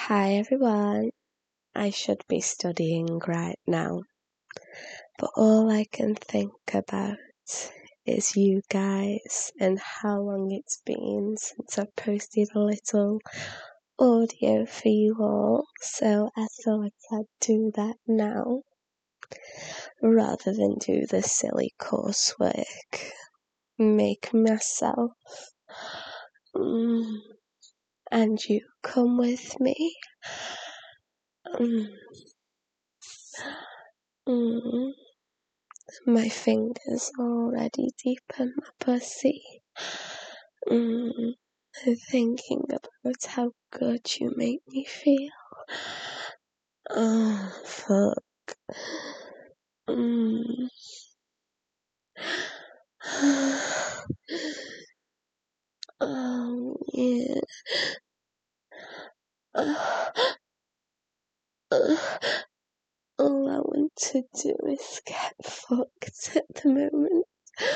Hi everyone. I should be studying right now, but all I can think about is you guys and how long it's been since I've posted a little audio for you all, so I thought I'd do that now rather than do the silly coursework. Make myself and you come with me. My fingers already deep in my pussy. Thinking about how good you make me feel. Oh, fuck. Oh, yeah. All I want to do is get fucked at the moment.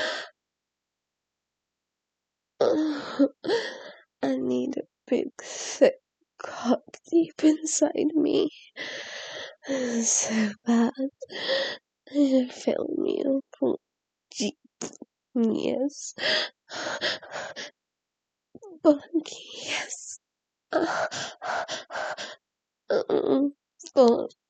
I need a big, thick cock deep inside me. So bad. Fill me up. Yes. Fuck yes. Fuck.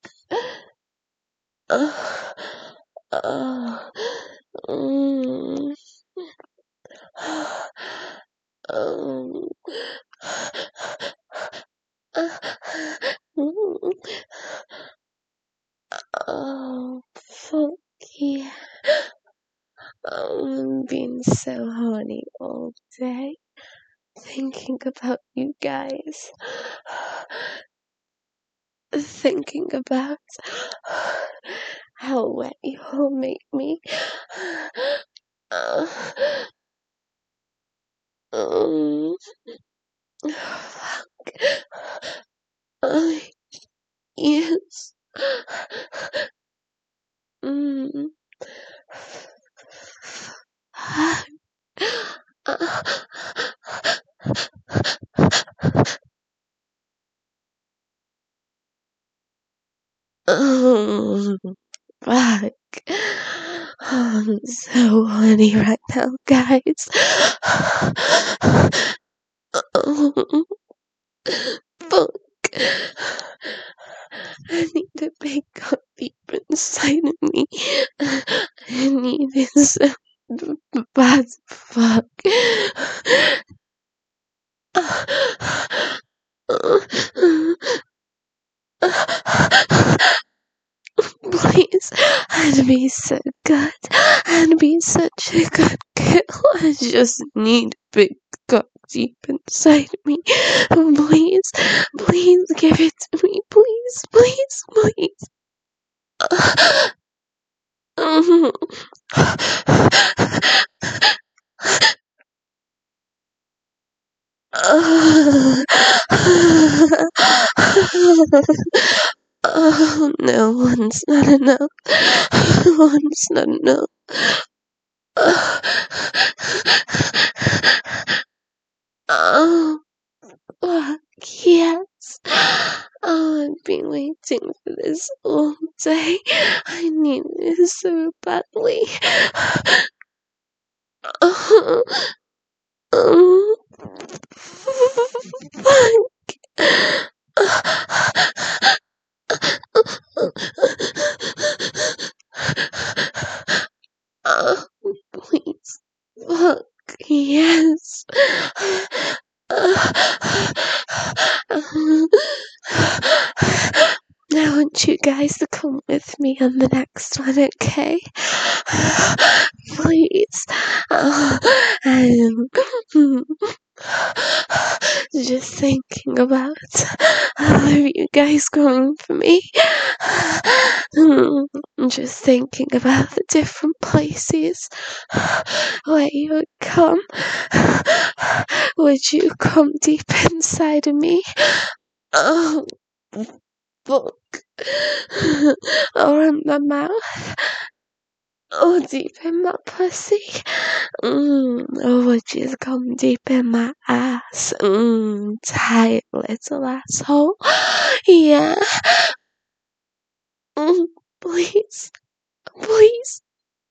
Oh, fuck yeah. I've been so horny all day, thinking about you guys. Thinking about how wet you all make me. Fuck. Yes. Fuck. I'm so horny right now, guys. Fuck. I need a big cock deep inside of me. I need it so bad. Fuck. Please, I'd be so good. I'd be such a good girl. I just need a big cock deep inside me. Please, please give it to me. Please, please, please. Oh, no, one's not enough. One's not enough. Oh, fuck, yes. Oh, I've been waiting for this all day. I need this so badly. Oh, fuck. Oh, please. Fuck, yes. I want you guys to come with me on the next one, okay? Please. Just thinking about all of you guys coming for me. Just thinking about the different places where you would come. Would you come deep inside of me? Oh, fuck. Or in my mouth. Oh, deep in my pussy. Oh, would you come deep in my ass? Tight little asshole. Yeah. Please. Please.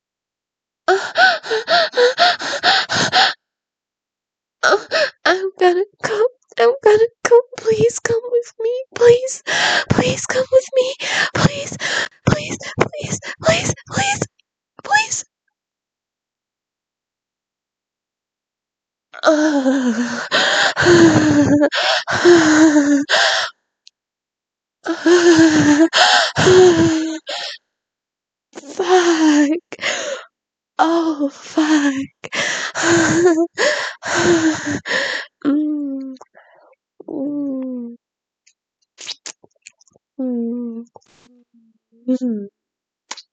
I'm gonna come. I'm gonna come. Please come with me. Please. Please come with me. Please. Please. Please. Please. Please. Please. Fuck. Oh, fuck. mm, mm, mm, mm,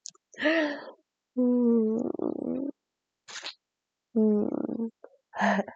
mm, mm.